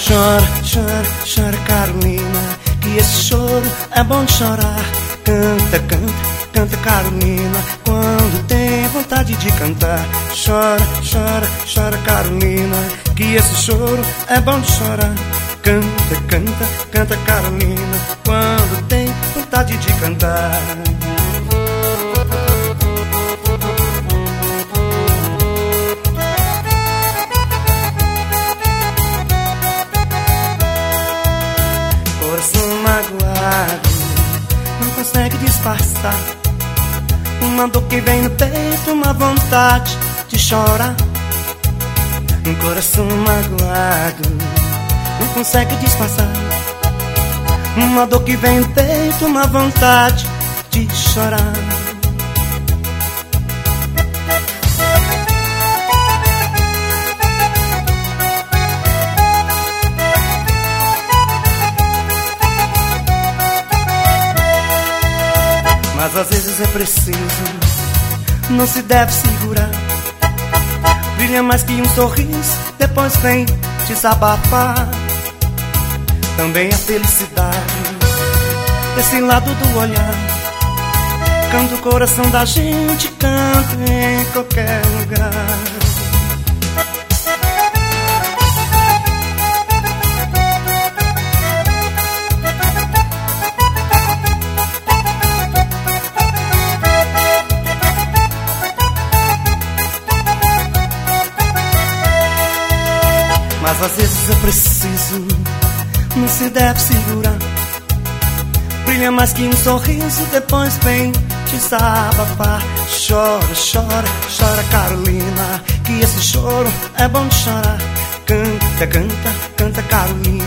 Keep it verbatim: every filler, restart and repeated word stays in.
Chora, chora, chora, Carolina, que esse choro é bom de chorar. Canta, canta, canta, Carolina, quando tem vontade de cantar. Chora, chora, chora, Carolina, que esse choro é bom de chorar. Canta, canta, canta, Carolina, quando tem vontade de cantar. Coração magoado, não consegue disfarçar uma dor que vem no peito, uma vontade de chorar. Um coração magoado, não consegue disfarçar uma dor que vem no peito, uma vontade de chorar. Mas às vezes é preciso, não se deve segurar. Brilha mais que um sorriso, depois vem desabafar. Também a felicidade desse lado do olhar. Canta o coração da gente, canta em qualquer lugar. Mas às vezes é preciso, não se deve segurar. Brilha mais que um sorriso, depois vem desabafar. Chora, chora, chora, Carolina, que esse choro é bom de chorar. Canta, canta, canta, Carolina,